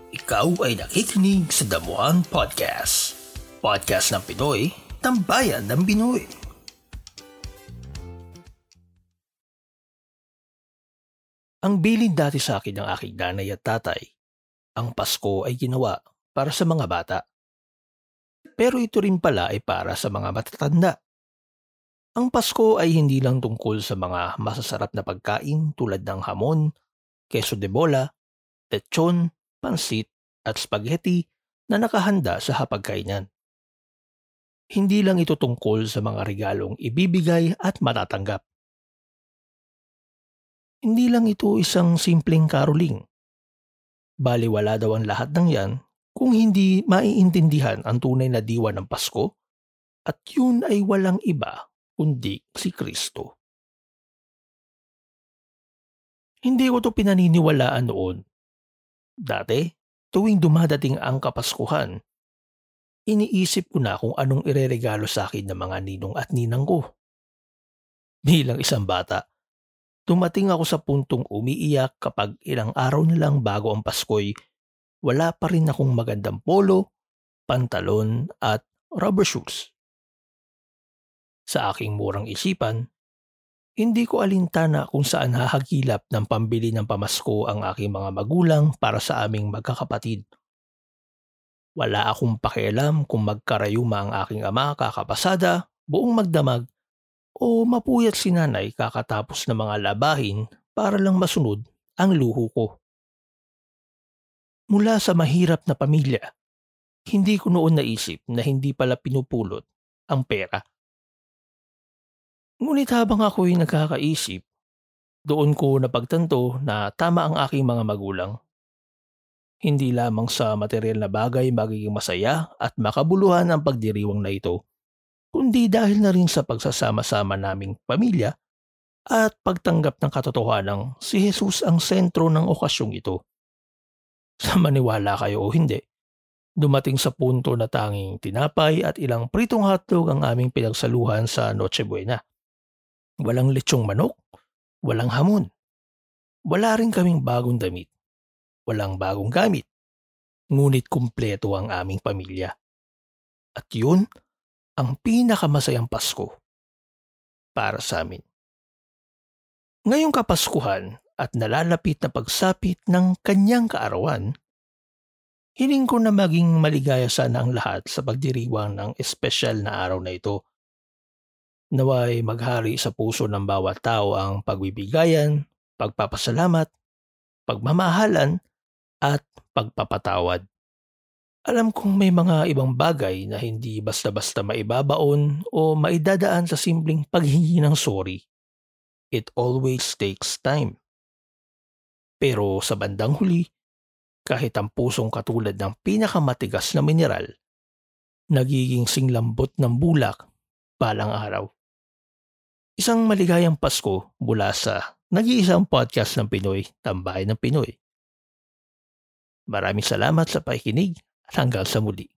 Ikaw ay nakikinig sa Damuhan Podcast. Podcast ng Pinoy, tambayan ng Pinoy. Ang bilin dati sa akin ng aking nanay at tatay, ang Pasko ay ginawa para sa mga bata. Pero ito rin pala ay para sa mga matatanda. Ang Pasko ay hindi lang tungkol sa mga masasarap na pagkain tulad ng hamon, queso de bola, lechon, pansit at spaghetti na nakahanda sa hapagkainan. Hindi lang ito tungkol sa mga regalong ibibigay at matatanggap. Hindi lang ito isang simpleng caroling. Baliwala daw ang lahat ng yan kung hindi maiintindihan ang tunay na diwa ng Pasko at yun ay walang iba kundi si Kristo. Hindi ko ito pinaniniwalaan noon. Dati, tuwing dumadating ang Kapaskuhan, iniisip ko na kung anong ireregalo sa akin ng mga ninong at ninang ko. Bilang isang bata, dumating ako sa puntong umiiyak kapag ilang araw na lang bago ang Pasko'y wala pa rin akong magandang polo, pantalon at rubber shoes. Sa aking murang isipan, hindi ko alintana kung saan hahagilap ng pambili ng pamasko ang aking mga magulang para sa aming magkakapatid. Wala akong pakialam kung magkarayuma ang aking ama kakapasada, buong magdamag, o mapuyat si nanay kakatapos ng mga labahin para lang masunod ang luho ko. Mula sa mahirap na pamilya, hindi ko noon naisip na hindi pala pinupulot ang pera. Ngunit habang ako'y nagkakaisip, doon ko napagtanto na tama ang aking mga magulang. Hindi lamang sa material na bagay magiging masaya at makabuluhan ang pagdiriwang na ito, kundi dahil na rin sa pagsasama-sama naming pamilya at pagtanggap ng katotohanang si Jesus ang sentro ng okasyong ito. Sa maniwala kayo o hindi, dumating sa punto na tanging tinapay at ilang pritong hotdog ang aming pinagsaluhan sa Noche Buena. Walang lechong manok, walang hamon. Wala rin kaming bagong damit, walang bagong gamit. Ngunit kumpleto ang aming pamilya. At yun ang pinakamasayang Pasko para sa amin. Ngayong Kapaskuhan at nalalapit na pagsapit ng kanyang kaarawan, hiling ko na maging maligaya sana ang lahat sa pagdiriwang ng espesyal na araw na ito. Naway maghari sa puso ng bawat tao ang pagbibigayan, pagpapasalamat, pagmamahalan at pagpapatawad. Alam kong may mga ibang bagay na hindi basta-basta maibabaon o maidadaan sa simpleng paghingi ng sorry. It always takes time. Pero sa bandang huli, kahit ang pusong katulad ng pinakamatigas na mineral, nagiging singlambot ng bulak balang araw. Isang maligayang Pasko mula sa nag-iisang podcast ng Pinoy, Tambayan ng Pinoy. Maraming salamat sa pakikinig at hanggang sa muli.